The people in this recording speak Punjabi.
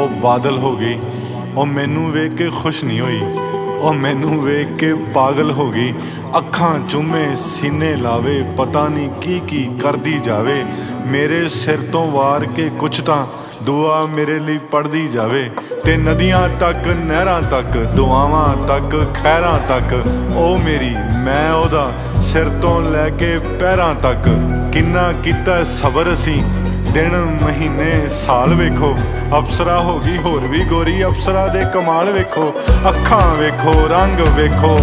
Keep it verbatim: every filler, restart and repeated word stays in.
ਉਹ ਬਾਦਲ ਹੋ ਗਈ। ਉਹ ਮੈਨੂੰ ਵੇਖ ਕੇ ਖੁਸ਼ ਨਹੀਂ ਹੋਈ, ਉਹ ਮੈਨੂੰ ਵੇਖ ਕੇ ਪਾਗਲ ਹੋ ਗਈ। ਅੱਖਾਂ ਚੁੰਮੇ ਸੀਨੇ ਲਾਵੇ, ਪਤਾ ਨਹੀਂ ਕੀ ਕੀ ਕਰਦੀ ਜਾਵੇ। ਮੇਰੇ ਸਿਰ ਤੋਂ ਵਾਰ ਕੇ ਕੁਛ ਤਾਂ ਦੁਆ ਮੇਰੇ ਲਈ ਪੜ੍ਹਦੀ ਜਾਵੇ। ਤੇ ਨਦੀਆਂ ਤੱਕ ਨਹਿਰਾਂ ਤੱਕ ਦੁਆਵਾਂ ਤੱਕ ਖੈਰਾਂ ਤੱਕ ਉਹ ਮੇਰੀ, ਮੈਂ ਉਹਦਾ ਸਿਰ ਤੋਂ ਲੈ ਕੇ ਪੈਰਾਂ ਤੱਕ। ਕਿੰਨਾ ਕੀਤਾ ਸਬਰ ਅਸੀਂ, ਦਿਨ ਮਹੀਨੇ ਸਾਲ ਵੇਖੋ। ਅਪਸਰਾ ਹੋ ਗਈ ਹੋਰ ਵੀ ਗੋਰੀ, ਅਪਸਰਾ ਦੇ ਕਮਾਲ ਵੇਖੋ। ਅੱਖਾਂ ਵੇਖੋ, ਰੰਗ ਵੇਖੋ,